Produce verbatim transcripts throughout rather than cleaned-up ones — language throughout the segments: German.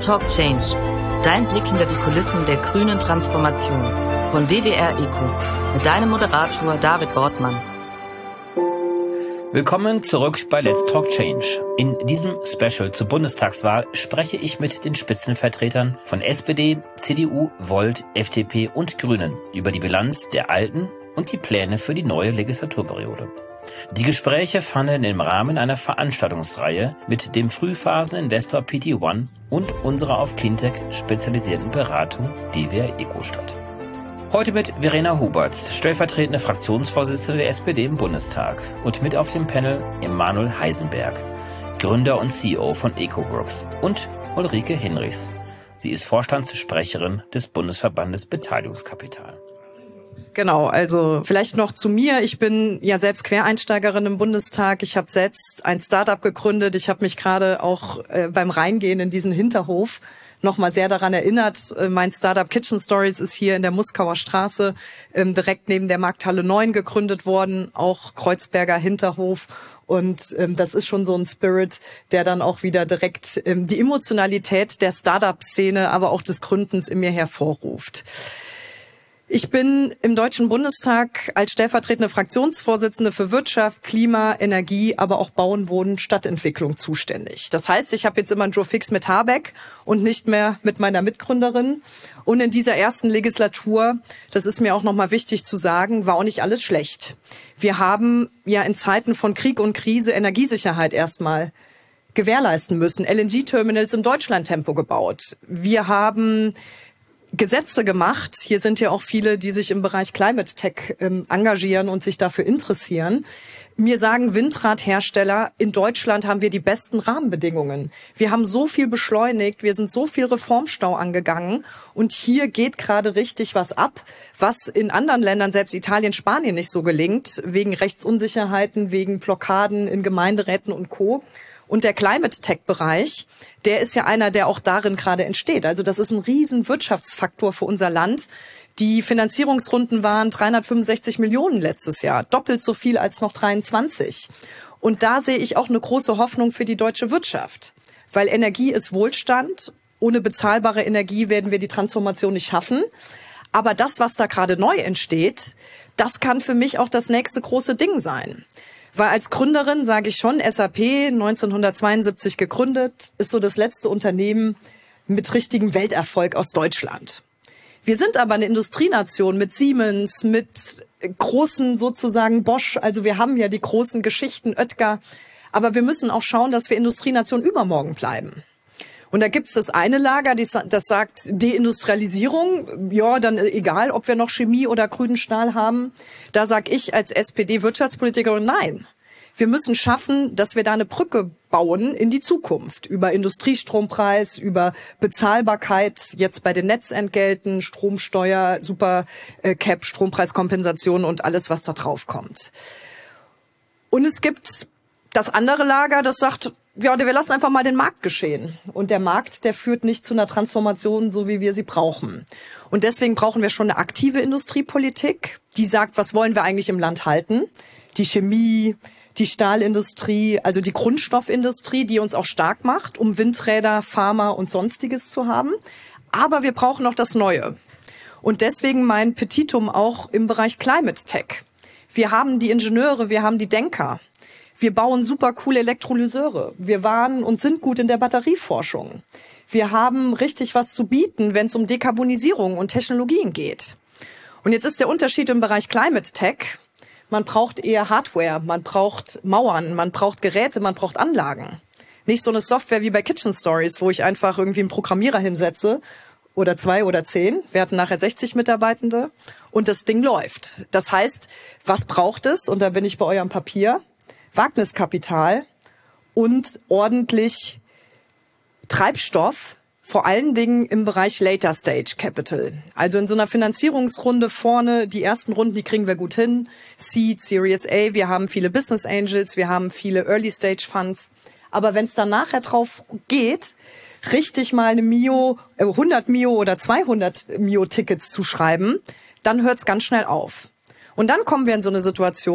Talk Change. Dein Blick hinter die Kulissen der grünen Transformation von D W R ECO mit deinem Moderator David Wortmann. Willkommen zurück bei Let's Talk Change. In diesem Special zur Bundestagswahl spreche ich mit den Spitzenvertretern von S P D, C D U, Volt, F D P und Grünen über die Bilanz der alten und die Pläne für die neue Legislaturperiode. Die Gespräche fanden im Rahmen einer Veranstaltungsreihe mit dem Frühphasen-Investor P T One und unserer auf Cleantech spezialisierten Beratung D W R ECO statt. Heute mit Verena Huberts, stellvertretende Fraktionsvorsitzende der S P D im Bundestag, und mit auf dem Panel Emanuel Heisenberg, Gründer und C E O von EcoWorks, und Ulrike Hinrichs. Sie ist Vorstandssprecherin des Bundesverbandes Beteiligungskapital. Genau, also vielleicht noch zu mir. Ich bin ja selbst Quereinsteigerin im Bundestag. Ich habe selbst ein Startup gegründet. Ich habe mich gerade auch äh, beim Reingehen in diesen Hinterhof nochmal sehr daran erinnert. Mein Startup Kitchen Stories ist hier in der Muskauer Straße ähm, direkt neben der Markthalle neun gegründet worden, auch Kreuzberger Hinterhof. Und ähm, das ist schon so ein Spirit, der dann auch wieder direkt ähm, die Emotionalität der Startup-Szene, aber auch des Gründens in mir hervorruft. Ich bin im Deutschen Bundestag als stellvertretende Fraktionsvorsitzende für Wirtschaft, Klima, Energie, aber auch Bauen, Wohnen, Stadtentwicklung zuständig. Das heißt, ich habe jetzt immer einen Joe Fix mit Habeck und nicht mehr mit meiner Mitgründerin. Und in dieser ersten Legislatur, das ist mir auch nochmal wichtig zu sagen, war auch nicht alles schlecht. Wir haben ja in Zeiten von Krieg und Krise Energiesicherheit erstmal gewährleisten müssen. L N G-Terminals im Deutschlandtempo gebaut. Wir haben Gesetze gemacht. Hier sind ja auch viele, die sich im Bereich Climate Tech ähm, engagieren und sich dafür interessieren. Mir sagen Windradhersteller, in Deutschland haben wir die besten Rahmenbedingungen. Wir haben so viel beschleunigt, wir sind so viel Reformstau angegangen und hier geht gerade richtig was ab, was in anderen Ländern, selbst Italien, Spanien, nicht so gelingt, wegen Rechtsunsicherheiten, wegen Blockaden in Gemeinderäten und Co. Und der Climate-Tech-Bereich, der ist ja einer, der auch darin gerade entsteht. Also das ist ein riesen Wirtschaftsfaktor für unser Land. Die Finanzierungsrunden waren dreihundertfünfundsechzig Millionen letztes Jahr, doppelt so viel als noch dreiundzwanzig. Und da sehe ich auch eine große Hoffnung für die deutsche Wirtschaft. Weil Energie ist Wohlstand. Ohne bezahlbare Energie werden wir die Transformation nicht schaffen. Aber das, was da gerade neu entsteht, das kann für mich auch das nächste große Ding sein. Weil als Gründerin sage ich schon, S A P neunzehnhundertzweiundsiebzig gegründet, ist so das letzte Unternehmen mit richtigem Welterfolg aus Deutschland. Wir sind aber eine Industrienation mit Siemens, mit großen sozusagen Bosch, also wir haben ja die großen Geschichten, Oetker, aber wir müssen auch schauen, dass wir Industrienation übermorgen bleiben. Und da gibt's das eine Lager, das sagt Deindustrialisierung, ja, dann egal, ob wir noch Chemie oder grünen Stahl haben. Da sag ich als S P D-Wirtschaftspolitikerin, nein. Wir müssen schaffen, dass wir da eine Brücke bauen in die Zukunft. Über Industriestrompreis, über Bezahlbarkeit, jetzt bei den Netzentgelten, Stromsteuer, Supercap, Strompreiskompensation und alles, was da drauf kommt. Und es gibt das andere Lager, das sagt, ja, wir lassen einfach mal den Markt geschehen. Und der Markt, der führt nicht zu einer Transformation, so wie wir sie brauchen. Und deswegen brauchen wir schon eine aktive Industriepolitik, die sagt, was wollen wir eigentlich im Land halten? Die Chemie, die Stahlindustrie, also die Grundstoffindustrie, die uns auch stark macht, um Windräder, Pharma und Sonstiges zu haben. Aber wir brauchen noch das Neue. Und deswegen mein Petitum auch im Bereich Climate Tech. Wir haben die Ingenieure, wir haben die Denker. Wir bauen super coole Elektrolyseure. Wir waren und sind gut in der Batterieforschung. Wir haben richtig was zu bieten, wenn es um Dekarbonisierung und Technologien geht. Und jetzt ist der Unterschied im Bereich Climate Tech. Man braucht eher Hardware, man braucht Mauern, man braucht Geräte, man braucht Anlagen. Nicht so eine Software wie bei Kitchen Stories, wo ich einfach irgendwie einen Programmierer hinsetze oder zwei oder zehn. Wir hatten nachher sechzig Mitarbeitende und das Ding läuft. Das heißt, was braucht es? Und da bin ich bei eurem Papier. Wagniskapital und ordentlich Treibstoff, vor allen Dingen im Bereich Later Stage Capital. Also in so einer Finanzierungsrunde vorne, die ersten Runden, die kriegen wir gut hin. Seed, Series A, wir haben viele Business Angels, wir haben viele Early Stage Funds. Aber wenn es dann nachher drauf geht, richtig mal eine Mio, hundert Mio oder zweihundert Mio Tickets zu schreiben, dann hört es ganz schnell auf. Und dann kommen wir in so eine Situation,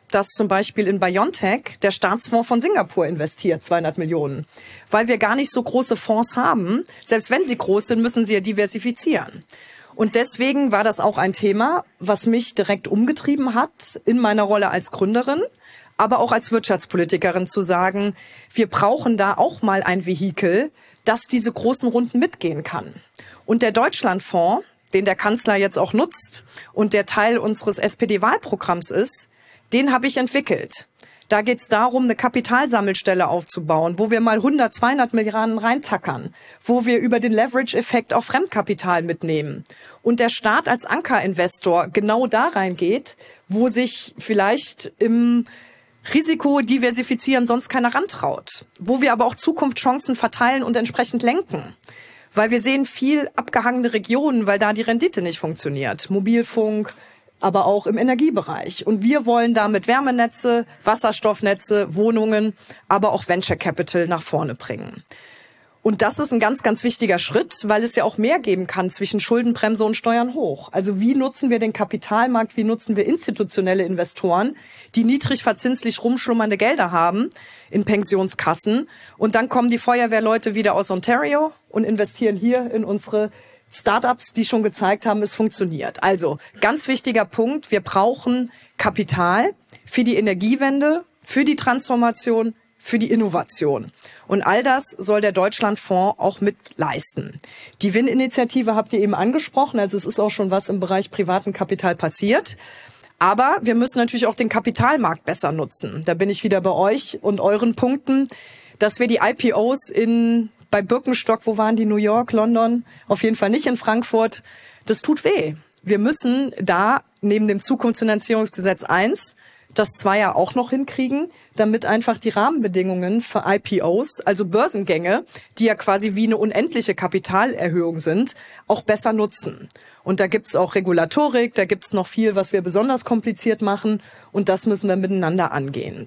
dass zum Beispiel in BioNTech der Staatsfonds von Singapur investiert, zweihundert Millionen. Weil wir gar nicht so große Fonds haben. Selbst wenn sie groß sind, müssen sie ja diversifizieren. Und deswegen war das auch ein Thema, was mich direkt umgetrieben hat in meiner Rolle als Gründerin, aber auch als Wirtschaftspolitikerin zu sagen, wir brauchen da auch mal ein Vehikel, das diese großen Runden mitgehen kann. Und der Deutschlandfonds, den der Kanzler jetzt auch nutzt und der Teil unseres S P D-Wahlprogramms ist, den habe ich entwickelt. Da geht es darum, eine Kapitalsammelstelle aufzubauen, wo wir mal hundert, zweihundert Milliarden reintackern, wo wir über den Leverage-Effekt auch Fremdkapital mitnehmen. Und der Staat als Ankerinvestor genau da reingeht, wo sich vielleicht im Risiko diversifizieren sonst keiner rantraut. Wo wir aber auch Zukunftschancen verteilen und entsprechend lenken. Weil wir sehen viel abgehangene Regionen, weil da die Rendite nicht funktioniert. Mobilfunk, aber auch im Energiebereich. Und wir wollen damit Wärmenetze, Wasserstoffnetze, Wohnungen, aber auch Venture Capital nach vorne bringen. Und das ist ein ganz, ganz wichtiger Schritt, weil es ja auch mehr geben kann zwischen Schuldenbremse und Steuern hoch. Also wie nutzen wir den Kapitalmarkt, wie nutzen wir institutionelle Investoren, die niedrig verzinslich rumschlummernde Gelder haben in Pensionskassen. Und dann kommen die Feuerwehrleute wieder aus Ontario und investieren hier in unsere Startups, die schon gezeigt haben, es funktioniert. Also ganz wichtiger Punkt, wir brauchen Kapital für die Energiewende, für die Transformation, für die Innovation. Und all das soll der Deutschlandfonds auch mit leisten. Die W I N-Initiative habt ihr eben angesprochen, also es ist auch schon was im Bereich privaten Kapital passiert. Aber wir müssen natürlich auch den Kapitalmarkt besser nutzen. Da bin ich wieder bei euch und euren Punkten, dass wir die I P Os in bei Birkenstock, wo waren die, New York, London, auf jeden Fall nicht in Frankfurt. Das tut weh. Wir müssen da neben dem Zukunftsfinanzierungsgesetz eins das Zweier auch noch hinkriegen, damit einfach die Rahmenbedingungen für I P Os, also Börsengänge, die ja quasi wie eine unendliche Kapitalerhöhung sind, auch besser nutzen. Und da gibt's auch Regulatorik, da gibt's noch viel, was wir besonders kompliziert machen und das müssen wir miteinander angehen.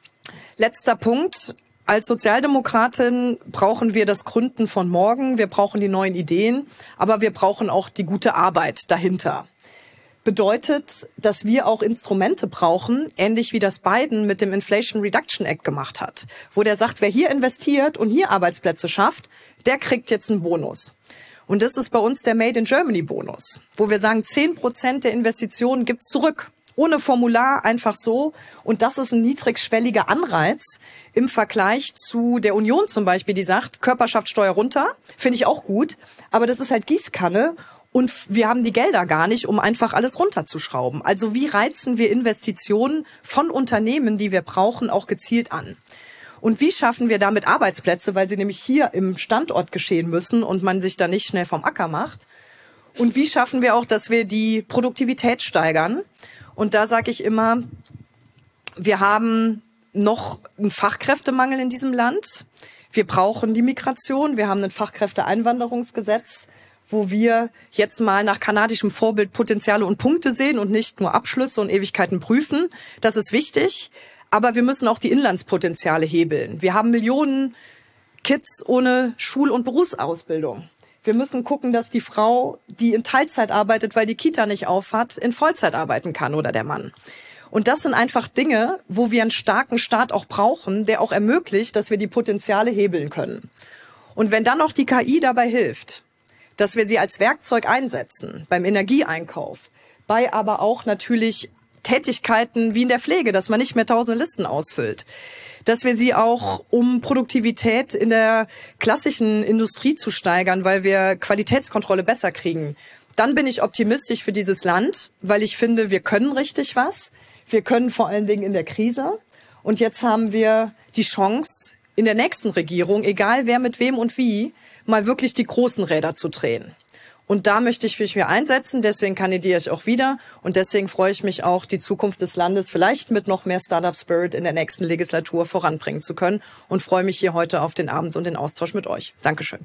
Letzter Punkt. Als Sozialdemokratin brauchen wir das Gründen von morgen, wir brauchen die neuen Ideen, aber wir brauchen auch die gute Arbeit dahinter. Bedeutet, dass wir auch Instrumente brauchen, ähnlich wie das Biden mit dem Inflation Reduction Act gemacht hat, wo der sagt, wer hier investiert und hier Arbeitsplätze schafft, der kriegt jetzt einen Bonus. Und das ist bei uns der Made in Germany Bonus, wo wir sagen, zehn Prozent der Investitionen gibt's zurück. Ohne Formular, einfach so. Und das ist ein niedrigschwelliger Anreiz im Vergleich zu der Union zum Beispiel, die sagt, Körperschaftssteuer runter, finde ich auch gut. Aber das ist halt Gießkanne und wir haben die Gelder gar nicht, um einfach alles runterzuschrauben. Also wie reizen wir Investitionen von Unternehmen, die wir brauchen, auch gezielt an? Und wie schaffen wir damit Arbeitsplätze, weil sie nämlich hier im Standort geschehen müssen und man sich da nicht schnell vom Acker macht? Und wie schaffen wir auch, dass wir die Produktivität steigern? Und da sage ich immer, wir haben noch einen Fachkräftemangel in diesem Land. Wir brauchen die Migration. Wir haben ein Fachkräfteeinwanderungsgesetz, wo wir jetzt mal nach kanadischem Vorbild Potenziale und Punkte sehen und nicht nur Abschlüsse und Ewigkeiten prüfen. Das ist wichtig. Aber wir müssen auch die Inlandspotenziale hebeln. Wir haben Millionen Kids ohne Schul- und Berufsausbildung. Wir müssen gucken, dass die Frau, die in Teilzeit arbeitet, weil die Kita nicht aufhat, in Vollzeit arbeiten kann oder der Mann. Und das sind einfach Dinge, wo wir einen starken Staat auch brauchen, der auch ermöglicht, dass wir die Potenziale hebeln können. Und wenn dann noch die K I dabei hilft, dass wir sie als Werkzeug einsetzen, beim Energieeinkauf, bei aber auch natürlich Tätigkeiten wie in der Pflege, dass man nicht mehr tausende Listen ausfüllt, dass wir sie auch, um Produktivität in der klassischen Industrie zu steigern, weil wir Qualitätskontrolle besser kriegen, dann bin ich optimistisch für dieses Land, weil ich finde, wir können richtig was. Wir können vor allen Dingen in der Krise. Und jetzt haben wir die Chance, in der nächsten Regierung, egal wer mit wem und wie, mal wirklich die großen Räder zu drehen. Und da möchte ich mich für einsetzen, deswegen kandidiere ich auch wieder und deswegen freue ich mich auch, die Zukunft des Landes vielleicht mit noch mehr Startup Spirit in der nächsten Legislatur voranbringen zu können und freue mich hier heute auf den Abend und den Austausch mit euch. Dankeschön.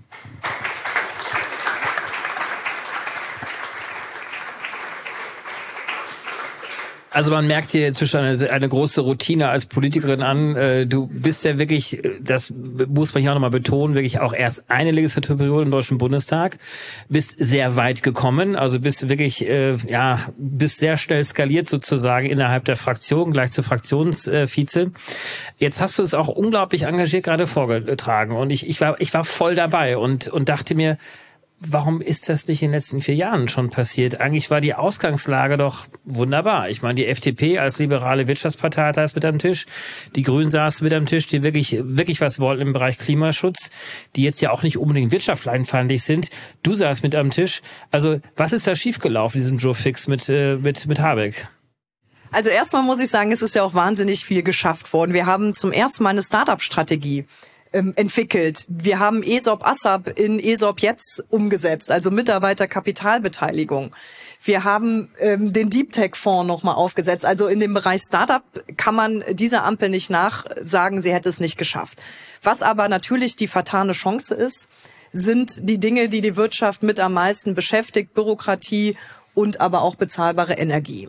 Also man merkt dir inzwischen eine, eine große Routine als Politikerin an. Du bist ja wirklich, das muss man hier auch nochmal betonen, wirklich auch erst eine Legislaturperiode im Deutschen Bundestag. Bist sehr weit gekommen, also bist wirklich, ja, bist sehr schnell skaliert sozusagen innerhalb der Fraktion, gleich zur Fraktionsvize. Jetzt hast du es auch unglaublich engagiert gerade vorgetragen und ich, ich war, ich war voll dabei und, und dachte mir, warum ist das nicht in den letzten vier Jahren schon passiert? Eigentlich war die Ausgangslage doch wunderbar. Ich meine, die F D P als liberale Wirtschaftspartei saß mit am Tisch, die Grünen saßen mit am Tisch, die wirklich wirklich was wollten im Bereich Klimaschutz, die jetzt ja auch nicht unbedingt wirtschaftsfeindlich sind. Du saßt mit am Tisch. Also was ist da schiefgelaufen, diesem Joe Fix mit mit mit Habeck? Also erstmal muss ich sagen, es ist ja auch wahnsinnig viel geschafft worden. Wir haben zum ersten Mal eine Start-up-Strategie entwickelt. Wir haben E S O P ASAP in E S O P jetzt umgesetzt, also Mitarbeiterkapitalbeteiligung. Wir haben ähm, den Deep Tech Fonds nochmal aufgesetzt. Also in dem Bereich Startup kann man dieser Ampel nicht nachsagen, sie hätte es nicht geschafft. Was aber natürlich die vertane Chance ist, sind die Dinge, die die Wirtschaft mit am meisten beschäftigt, Bürokratie und aber auch bezahlbare Energie.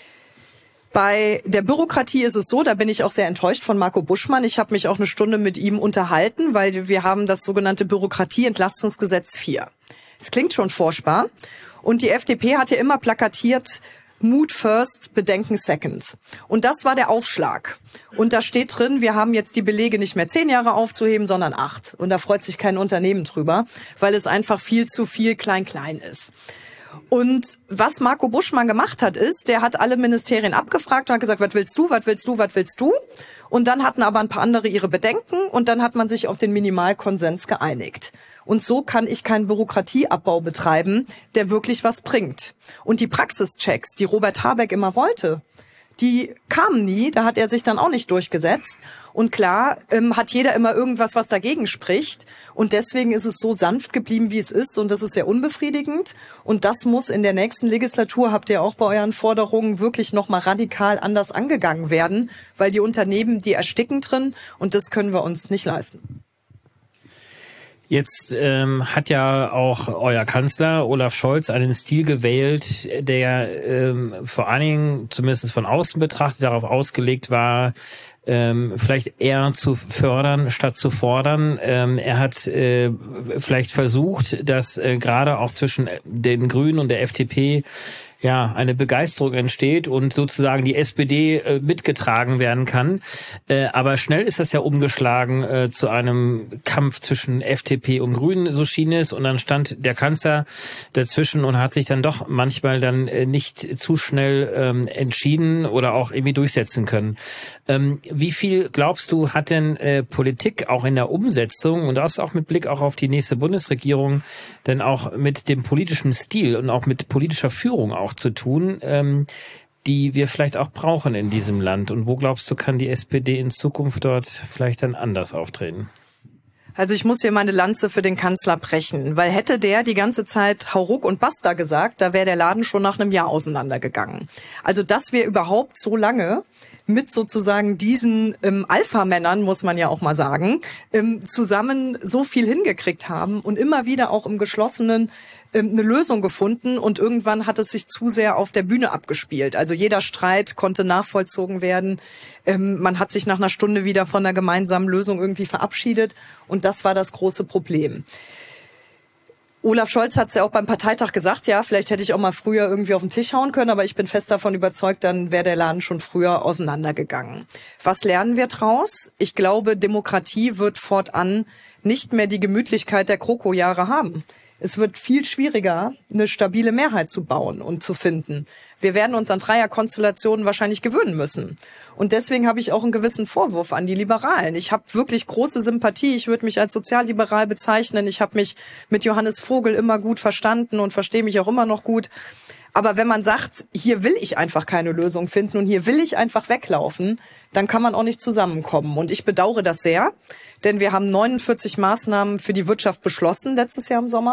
Bei der Bürokratie ist es so, da bin ich auch sehr enttäuscht von Marco Buschmann. Ich habe mich auch eine Stunde mit ihm unterhalten, weil wir haben das sogenannte Bürokratieentlastungsgesetz vier. Es klingt schon furchtbar. Und die F D P hat ja immer plakatiert, Mut first, Bedenken second. Und das war der Aufschlag. Und da steht drin, wir haben jetzt die Belege nicht mehr zehn Jahre aufzuheben, sondern acht. Und da freut sich kein Unternehmen drüber, weil es einfach viel zu viel klein-klein ist. Und was Marco Buschmann gemacht hat, ist, der hat alle Ministerien abgefragt und hat gesagt, was willst du, was willst du, was willst du? Und dann hatten aber ein paar andere ihre Bedenken und dann hat man sich auf den Minimalkonsens geeinigt. Und so kann ich keinen Bürokratieabbau betreiben, der wirklich was bringt. Und die Praxischecks, die Robert Habeck immer wollte, die kamen nie, da hat er sich dann auch nicht durchgesetzt. Und klar, ähm, hat jeder immer irgendwas, was dagegen spricht. Und deswegen ist es so sanft geblieben, wie es ist. Und das ist sehr unbefriedigend. Und das muss in der nächsten Legislatur, habt ihr auch bei euren Forderungen, wirklich nochmal radikal anders angegangen werden. Weil die Unternehmen, die ersticken drin. Und das können wir uns nicht leisten. Jetzt ähm, hat ja auch euer Kanzler Olaf Scholz einen Stil gewählt, der ähm, vor allen Dingen, zumindest von außen betrachtet, darauf ausgelegt war, ähm, vielleicht eher zu fördern statt zu fordern. Ähm, er hat äh, vielleicht versucht, dass äh, gerade auch zwischen den Grünen und der F D P ja eine Begeisterung entsteht und sozusagen die S P D äh, mitgetragen werden kann. Äh, aber schnell ist das ja umgeschlagen äh, zu einem Kampf zwischen F D P und Grünen, so schien es. Und dann stand der Kanzler dazwischen und hat sich dann doch manchmal dann äh, nicht zu schnell ähm, entschieden oder auch irgendwie durchsetzen können. Ähm, wie viel, glaubst du, hat denn äh, Politik auch in der Umsetzung und das auch mit Blick auch auf die nächste Bundesregierung denn auch mit dem politischen Stil und auch mit politischer Führung auch zu tun, ähm, die wir vielleicht auch brauchen in diesem Land? Und wo glaubst du, kann die S P D in Zukunft dort vielleicht dann anders auftreten? Also ich muss hier meine Lanze für den Kanzler brechen, weil hätte der die ganze Zeit Hauruck und Basta gesagt, da wäre der Laden schon nach einem Jahr auseinandergegangen. Also dass wir überhaupt so lange mit sozusagen diesen ähm, Alpha-Männern, muss man ja auch mal sagen, ähm, zusammen so viel hingekriegt haben und immer wieder auch im Geschlossenen ähm, eine Lösung gefunden und irgendwann hat es sich zu sehr auf der Bühne abgespielt. Also jeder Streit konnte nachvollzogen werden. Ähm, man hat sich nach einer Stunde wieder von einer gemeinsamen Lösung irgendwie verabschiedet und das war das große Problem. Olaf Scholz hat es ja auch beim Parteitag gesagt, ja, vielleicht hätte ich auch mal früher irgendwie auf den Tisch hauen können, aber ich bin fest davon überzeugt, dann wäre der Laden schon früher auseinandergegangen. Was lernen wir draus? Ich glaube, Demokratie wird fortan nicht mehr die Gemütlichkeit der Kroko-Jahre haben. Es wird viel schwieriger, eine stabile Mehrheit zu bauen und zu finden. Wir werden uns an Dreierkonstellationen wahrscheinlich gewöhnen müssen. Und deswegen habe ich auch einen gewissen Vorwurf an die Liberalen. Ich habe wirklich große Sympathie. Ich würde mich als sozialliberal bezeichnen. Ich habe mich mit Johannes Vogel immer gut verstanden und verstehe mich auch immer noch gut. Aber wenn man sagt, hier will ich einfach keine Lösung finden und hier will ich einfach weglaufen, dann kann man auch nicht zusammenkommen. Und ich bedauere das sehr, denn wir haben neunundvierzig Maßnahmen für die Wirtschaft beschlossen letztes Jahr im Sommer.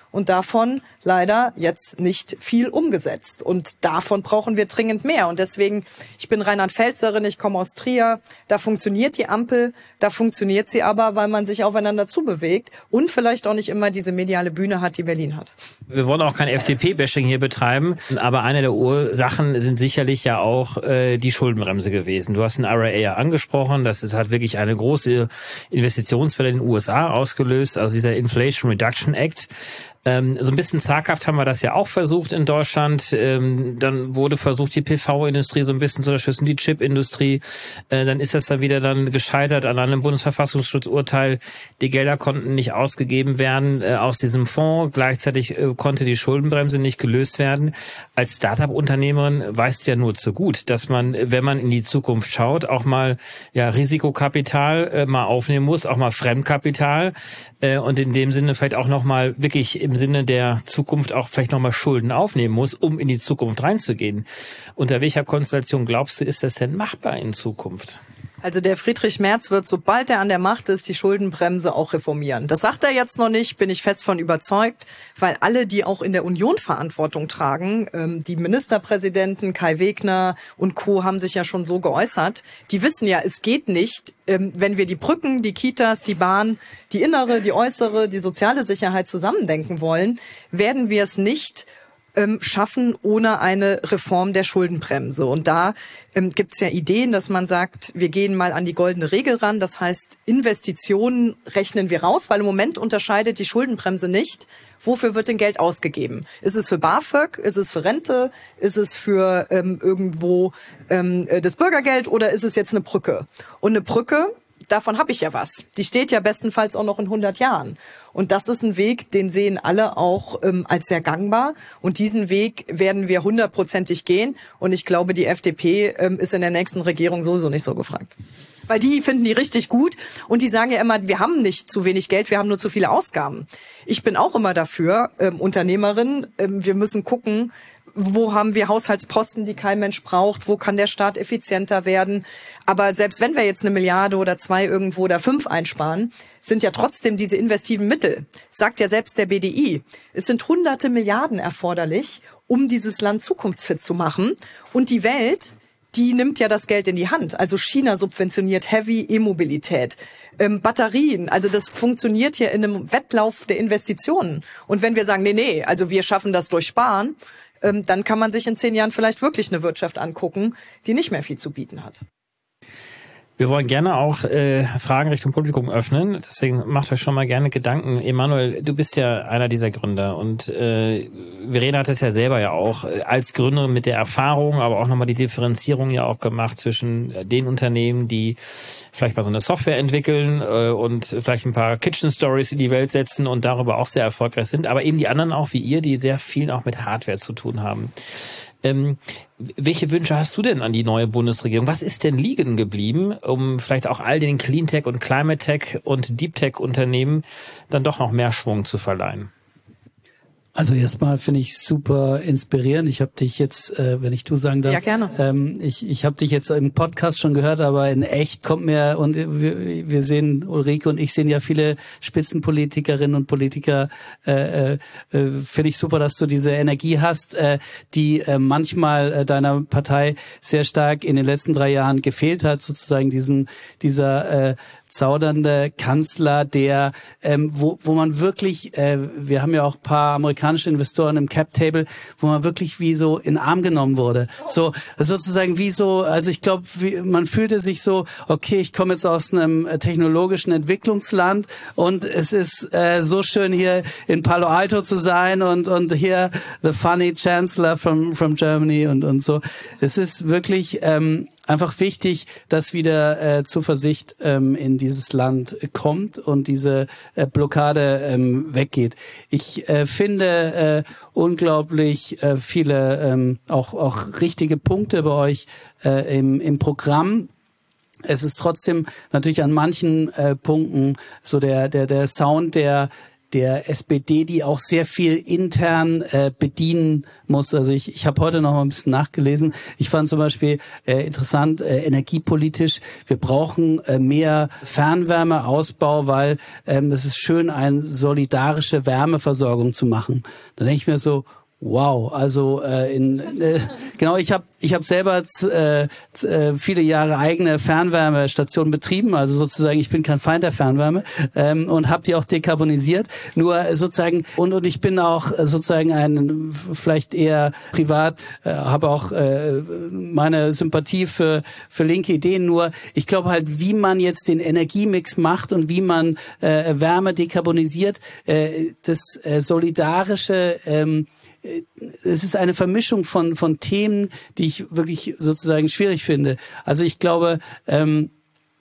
und davon leider jetzt nicht viel umgesetzt. Und davon brauchen wir dringend mehr. Und deswegen, ich bin Rheinland-Pfälzerin, ich komme aus Trier, da funktioniert die Ampel, da funktioniert sie aber, weil man sich aufeinander zubewegt und vielleicht auch nicht immer diese mediale Bühne hat, die Berlin hat. Wir wollen auch kein F D P-Bashing hier betreiben, aber eine der Ursachen sind sicherlich ja auch äh, die Schuldenbremse gewesen. Du hast den R A A ja angesprochen, das ist halt wirklich eine große Investitionswelle in den U S A ausgelöst, also dieser Inflation Reduction Act. Ähm, so ein bisschen zaghaft haben wir das ja auch versucht in Deutschland. Ähm, dann wurde versucht, die P V-Industrie so ein bisschen zu unterstützen, die Chip-Industrie. Äh, dann ist das dann wieder dann gescheitert an einem Bundesverfassungsschutzurteil. Die Gelder konnten nicht ausgegeben werden äh, aus diesem Fonds. Gleichzeitig äh, konnte die Schuldenbremse nicht gelöst werden. Als Start-up-Unternehmerin weißt du ja nur zu gut, dass man, wenn man in die Zukunft schaut, auch mal ja Risikokapital äh, mal aufnehmen muss, auch mal Fremdkapital äh, und in dem Sinne vielleicht auch noch mal wirklich im Sinne der Zukunft auch vielleicht nochmal Schulden aufnehmen muss, um in die Zukunft reinzugehen. Unter welcher Konstellation glaubst du, ist das denn machbar in Zukunft? Also der Friedrich Merz wird, sobald er an der Macht ist, die Schuldenbremse auch reformieren. Das sagt er jetzt noch nicht, bin ich fest von überzeugt, weil alle, die auch in der Union Verantwortung tragen, ähm, die Ministerpräsidenten, Kai Wegner und Co. haben sich ja schon so geäußert, die wissen ja, es geht nicht, ähm, wenn wir die Brücken, die Kitas, die Bahn, die innere, die äußere, die soziale Sicherheit zusammendenken wollen, werden wir es nicht schaffen ohne eine Reform der Schuldenbremse. Und da ähm, gibt es ja Ideen, dass man sagt, wir gehen mal an die goldene Regel ran. Das heißt, Investitionen rechnen wir raus, weil im Moment unterscheidet die Schuldenbremse nicht, wofür wird denn Geld ausgegeben. Ist es für BAföG, ist es für Rente, ist es für ähm, irgendwo ähm, das Bürgergeld oder ist es jetzt eine Brücke? Und eine Brücke, davon habe ich ja was. Die steht ja bestenfalls auch noch in hundert Jahren. Und das ist ein Weg, den sehen alle auch ähm, als sehr gangbar. Und diesen Weg werden wir hundertprozentig gehen. Und ich glaube, die F D P ähm, ist in der nächsten Regierung sowieso nicht so gefragt. Weil die finden die richtig gut. Und die sagen ja immer, wir haben nicht zu wenig Geld, wir haben nur zu viele Ausgaben. Ich bin auch immer dafür, ähm, Unternehmerin, ähm, wir müssen gucken, wo haben wir Haushaltsposten, die kein Mensch braucht? Wo kann der Staat effizienter werden? Aber selbst wenn wir jetzt eine Milliarde oder zwei irgendwo oder fünf einsparen, sind ja trotzdem diese investiven Mittel, sagt ja selbst der B D I. Es sind hunderte Milliarden erforderlich, um dieses Land zukunftsfit zu machen. Und die Welt, die nimmt ja das Geld in die Hand. Also China subventioniert Heavy E-Mobilität, ähm, Batterien. Also das funktioniert hier in einem Wettlauf der Investitionen. Und wenn wir sagen, nee, nee, also wir schaffen das durch Sparen, ähm, dann kann man sich in zehn Jahren vielleicht wirklich eine Wirtschaft angucken, die nicht mehr viel zu bieten hat. Wir wollen gerne auch äh, Fragen Richtung Publikum öffnen, deswegen macht euch schon mal gerne Gedanken. Emanuel, du bist ja einer dieser Gründer und äh, Verena hat es ja selber ja auch äh, als Gründerin mit der Erfahrung, aber auch nochmal die Differenzierung ja auch gemacht zwischen äh, den Unternehmen, die vielleicht mal so eine Software entwickeln äh, und vielleicht ein paar Kitchen Stories in die Welt setzen und darüber auch sehr erfolgreich sind, aber eben die anderen auch wie ihr, die sehr viel auch mit Hardware zu tun haben. Ähm, welche Wünsche hast du denn an die neue Bundesregierung? Was ist denn liegen geblieben, um vielleicht auch all den Cleantech und Climate Tech und Deep Tech Unternehmen dann doch noch mehr Schwung zu verleihen? Also erstmal finde ich super inspirierend. Ich habe dich jetzt, äh, wenn ich du sagen darf, ja, gerne. Ähm, ich ich habe dich jetzt im Podcast schon gehört, aber in echt kommt mir, und wir, wir sehen, Ulrike und ich sehen ja viele Spitzenpolitikerinnen und Politiker, äh, äh, finde ich super, dass du diese Energie hast, äh, die äh, manchmal äh, deiner Partei sehr stark in den letzten drei Jahren gefehlt hat, sozusagen diesen dieser äh, zaudernde Kanzler, der ähm, wo wo man wirklich, äh, wir haben ja auch ein paar amerikanische Investoren im Cap-Table, wo man wirklich wie so in den Arm genommen wurde. So sozusagen wie so, also ich glaube, man fühlte sich so, okay, ich komme jetzt aus einem äh, technologischen Entwicklungsland und es ist äh, so schön hier in Palo Alto zu sein und und hier the funny Chancellor from from Germany und und so. Es ist wirklich ähm, einfach wichtig, dass wieder äh, Zuversicht ähm, in dieses Land kommt und diese äh, Blockade ähm, weggeht. Ich äh, finde äh, unglaublich äh, viele ähm, auch auch richtige Punkte bei euch äh, im im Programm. Es ist trotzdem natürlich an manchen äh, Punkten so der der der Sound, der der S P D, die auch sehr viel intern äh, bedienen muss. Also ich, ich habe heute noch mal ein bisschen nachgelesen. Ich fand zum Beispiel äh, interessant, äh, energiepolitisch, wir brauchen äh, mehr Fernwärmeausbau, weil ähm, es ist schön, eine solidarische Wärmeversorgung zu machen. Da denke ich mir so, wow, also äh, in äh, genau, ich habe ich habe selber äh, äh, viele Jahre eigene Fernwärmestationen betrieben, also sozusagen ich bin kein Feind der Fernwärme ähm, und habe die auch dekarbonisiert. Nur sozusagen und und ich bin auch sozusagen ein vielleicht eher privat, äh, habe auch äh, meine Sympathie für für linke Ideen. Nur ich glaube halt, wie man jetzt den Energiemix macht und wie man äh, Wärme dekarbonisiert, äh, das äh, solidarische ähm, es ist eine Vermischung von von Themen, die ich wirklich sozusagen schwierig finde. Also ich glaube, ähm,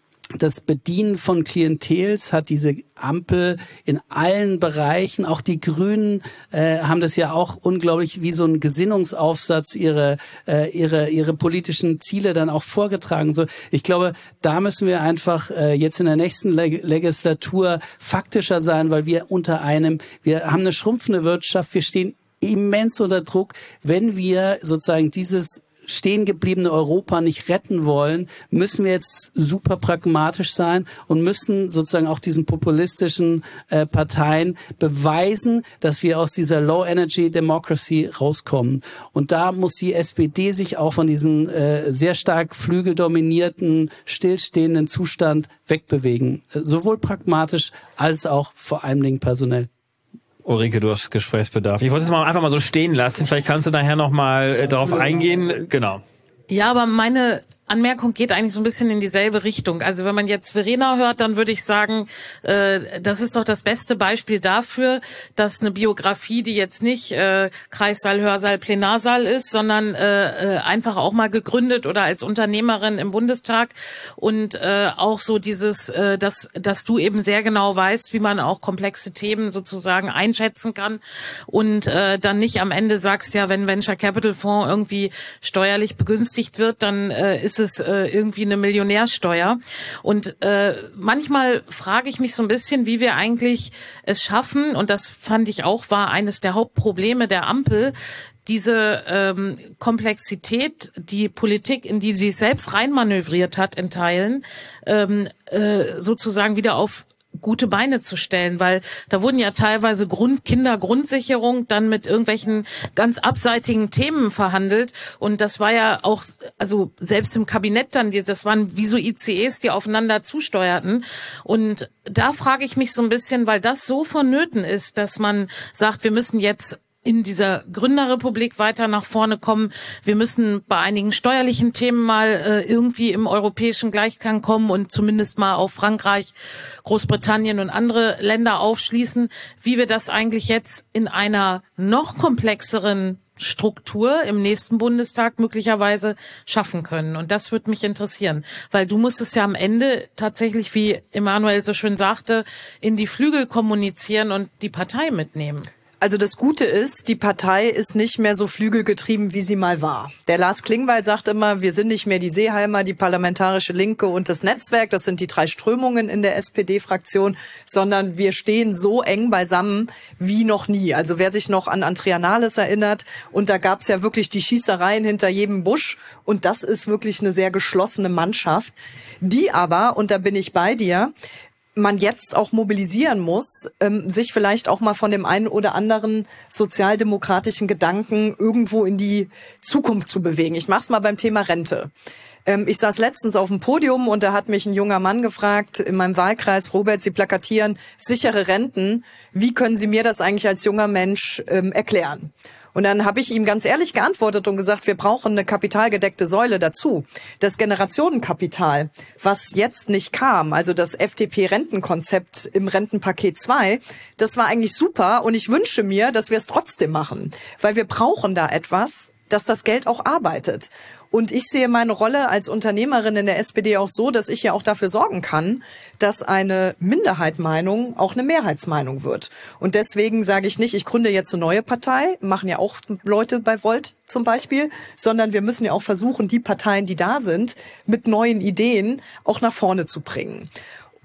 das Bedienen von Klientels hat diese Ampel in allen Bereichen, auch die Grünen äh, haben das ja auch unglaublich wie so ein Gesinnungsaufsatz ihre äh, ihre ihre politischen Ziele dann auch vorgetragen. So, ich glaube, da müssen wir einfach äh, jetzt in der nächsten Leg- Legislatur faktischer sein, weil wir unter einem, wir haben eine schrumpfende Wirtschaft, wir stehen immens unter Druck, wenn wir sozusagen dieses stehen gebliebene Europa nicht retten wollen, müssen wir jetzt super pragmatisch sein und müssen sozusagen auch diesen populistischen äh, Parteien beweisen, dass wir aus dieser Low-Energy-Democracy rauskommen. Und da muss die S P D sich auch von diesem äh, sehr stark flügeldominierten, stillstehenden Zustand wegbewegen. Äh, sowohl pragmatisch als auch vor allen Dingen personell. Ulrike, du hast Gesprächsbedarf. Ich wollte es mal einfach mal so stehen lassen. Vielleicht kannst du nachher noch mal äh, darauf eingehen. Genau. Ja, aber meine Anmerkung geht eigentlich so ein bisschen in dieselbe Richtung. Also wenn man jetzt Verena hört, dann würde ich sagen, äh, das ist doch das beste Beispiel dafür, dass eine Biografie, die jetzt nicht äh, Kreissaal, Hörsaal, Plenarsaal ist, sondern äh, einfach auch mal gegründet oder als Unternehmerin im Bundestag und äh, auch so dieses, äh, dass, dass du eben sehr genau weißt, wie man auch komplexe Themen sozusagen einschätzen kann und äh, dann nicht am Ende sagst, ja, wenn Venture Capital Fonds irgendwie steuerlich begünstigt wird, dann äh, ist es äh, irgendwie eine Millionärsteuer. Und äh, manchmal frage ich mich so ein bisschen, wie wir eigentlich es schaffen, und das fand ich auch, war eines der Hauptprobleme der Ampel, diese ähm, Komplexität, die Politik, in die sie selbst reinmanövriert hat in Teilen, ähm, äh, sozusagen wieder auf gute Beine zu stellen, weil da wurden ja teilweise Grund, Kindergrundsicherung dann mit irgendwelchen ganz abseitigen Themen verhandelt und das war ja auch, also selbst im Kabinett dann, das waren wie so I C Es, die aufeinander zusteuerten und da frage ich mich so ein bisschen, weil das so vonnöten ist, dass man sagt, wir müssen jetzt in dieser Gründerrepublik weiter nach vorne kommen. Wir müssen bei einigen steuerlichen Themen mal äh, irgendwie im europäischen Gleichklang kommen und zumindest mal auf Frankreich, Großbritannien und andere Länder aufschließen, wie wir das eigentlich jetzt in einer noch komplexeren Struktur im nächsten Bundestag möglicherweise schaffen können. Und das würde mich interessieren, weil du musst es ja am Ende tatsächlich, wie Emanuel so schön sagte, in die Flügel kommunizieren und die Partei mitnehmen. Also das Gute ist, die Partei ist nicht mehr so flügelgetrieben, wie sie mal war. Der Lars Klingbeil sagt immer, wir sind nicht mehr die Seeheimer, die Parlamentarische Linke und das Netzwerk, das sind die drei Strömungen in der S P D-Fraktion, sondern wir stehen so eng beisammen wie noch nie. Also wer sich noch an Andrea Nahles erinnert, und da gab's ja wirklich die Schießereien hinter jedem Busch und das ist wirklich eine sehr geschlossene Mannschaft, die aber, und da bin ich bei dir, man jetzt auch mobilisieren muss, ähm, sich vielleicht auch mal von dem einen oder anderen sozialdemokratischen Gedanken irgendwo in die Zukunft zu bewegen. Ich mach's mal beim Thema Rente. Ähm, ich saß letztens auf dem Podium und da hat mich ein junger Mann gefragt, in meinem Wahlkreis, Robert, Sie plakatieren sichere Renten. Wie können Sie mir das eigentlich als junger Mensch ähm, erklären? Und dann habe ich ihm ganz ehrlich geantwortet und gesagt, wir brauchen eine kapitalgedeckte Säule dazu. Das Generationenkapital, was jetzt nicht kam, also das F D P-Rentenkonzept im Rentenpaket zwei, das war eigentlich super und ich wünsche mir, dass wir es trotzdem machen, weil wir brauchen da etwas, dass das Geld auch arbeitet. Und ich sehe meine Rolle als Unternehmerin in der S P D auch so, dass ich ja auch dafür sorgen kann, dass eine Minderheitsmeinung auch eine Mehrheitsmeinung wird. Und deswegen sage ich nicht, ich gründe jetzt eine neue Partei, machen ja auch Leute bei Volt zum Beispiel, sondern wir müssen ja auch versuchen, die Parteien, die da sind, mit neuen Ideen auch nach vorne zu bringen.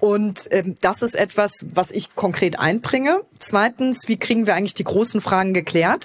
Und ähm, das ist etwas, was ich konkret einbringe. Zweitens, wie kriegen wir eigentlich die großen Fragen geklärt?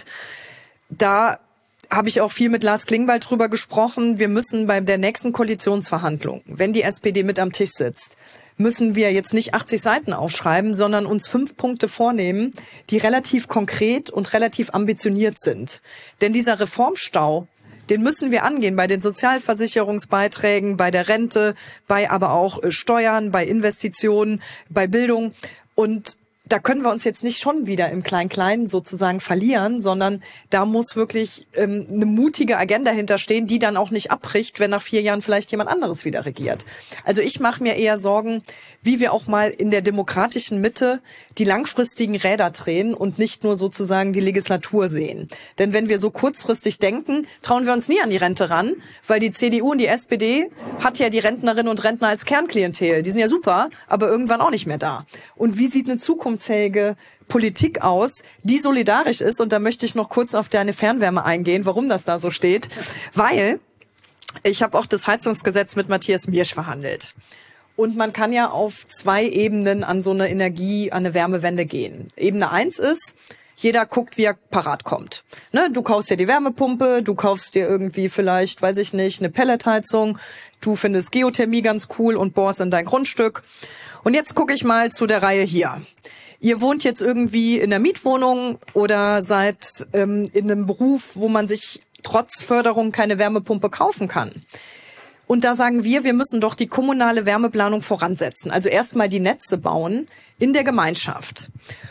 Da habe ich auch viel mit Lars Klingbeil drüber gesprochen. Wir müssen bei der nächsten Koalitionsverhandlung, wenn die S P D mit am Tisch sitzt, müssen wir jetzt nicht achtzig Seiten aufschreiben, sondern uns fünf Punkte vornehmen, die relativ konkret und relativ ambitioniert sind. Denn dieser Reformstau, den müssen wir angehen bei den Sozialversicherungsbeiträgen, bei der Rente, bei aber auch Steuern, bei Investitionen, bei Bildung. Und da können wir uns jetzt nicht schon wieder im Klein-Klein sozusagen verlieren, sondern da muss wirklich ähm, eine mutige Agenda hinterstehen, die dann auch nicht abbricht, wenn nach vier Jahren vielleicht jemand anderes wieder regiert. Also ich mache mir eher Sorgen, wie wir auch mal in der demokratischen Mitte die langfristigen Räder drehen und nicht nur sozusagen die Legislatur sehen. Denn wenn wir so kurzfristig denken, trauen wir uns nie an die Rente ran, weil die C D U und die S P D hat ja die Rentnerinnen und Rentner als Kernklientel. Die sind ja super, aber irgendwann auch nicht mehr da. Und wie sieht eine zukunftsfähige Politik aus, die solidarisch ist? Und da möchte ich noch kurz auf deine Fernwärme eingehen, warum das da so steht. Weil ich habe auch das Heizungsgesetz mit Matthias Miersch verhandelt. Und man kann ja auf zwei Ebenen an so eine Energie, an eine Wärmewende gehen. Ebene eins ist, jeder guckt, wie er parat kommt. Ne, du kaufst dir die Wärmepumpe, du kaufst dir irgendwie vielleicht, weiß ich nicht, eine Pelletheizung, du findest Geothermie ganz cool und bohrst in dein Grundstück. Und jetzt gucke ich mal zu der Reihe hier. Ihr wohnt jetzt irgendwie in der Mietwohnung oder seid ähm, in einem Beruf, wo man sich trotz Förderung keine Wärmepumpe kaufen kann. Und da sagen wir, wir müssen doch die kommunale Wärmeplanung voransetzen. Also erstmal die Netze bauen in der Gemeinschaft.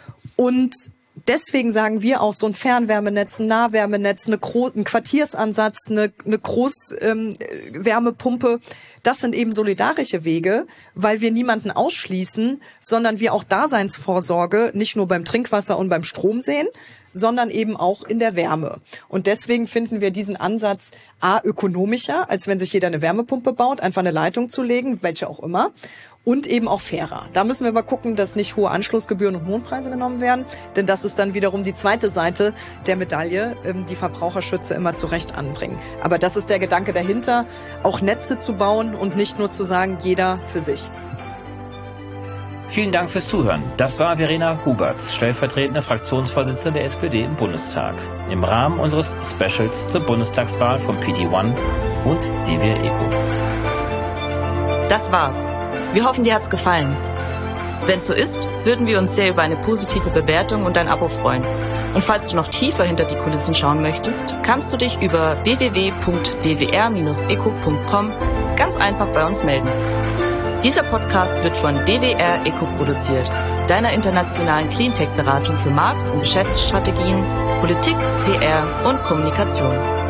Und deswegen sagen wir auch, so ein Fernwärmenetz, ein Nahwärmenetz, eine Gro- ein Quartiersansatz, eine, eine Großwärmepumpe, ähm, das sind eben solidarische Wege, weil wir niemanden ausschließen, sondern wir auch Daseinsvorsorge nicht nur beim Trinkwasser und beim Strom sehen, sondern eben auch in der Wärme. Und deswegen finden wir diesen Ansatz a ökonomischer, als wenn sich jeder eine Wärmepumpe baut, einfach eine Leitung zu legen, welche auch immer, und eben auch fairer. Da müssen wir mal gucken, dass nicht hohe Anschlussgebühren und Mondpreise genommen werden, denn das ist dann wiederum die zweite Seite der Medaille, die Verbraucherschützer immer zu Recht anbringen. Aber das ist der Gedanke dahinter, auch Netze zu bauen und nicht nur zu sagen, jeder für sich. Vielen Dank fürs Zuhören. Das war Verena Huberts, stellvertretende Fraktionsvorsitzende der S P D im Bundestag, im Rahmen unseres Specials zur Bundestagswahl von P D eins und D W R ECO. Das war's. Wir hoffen, dir hat's gefallen. Wenn es so ist, würden wir uns sehr über eine positive Bewertung und ein Abo freuen. Und falls du noch tiefer hinter die Kulissen schauen möchtest, kannst du dich über w w w punkt d w r bindestrich eco punkt com ganz einfach bei uns melden. Dieser Podcast wird von D W R ECO produziert, deiner internationalen Cleantech-Beratung für Markt- und Geschäftsstrategien, Politik, P R und Kommunikation.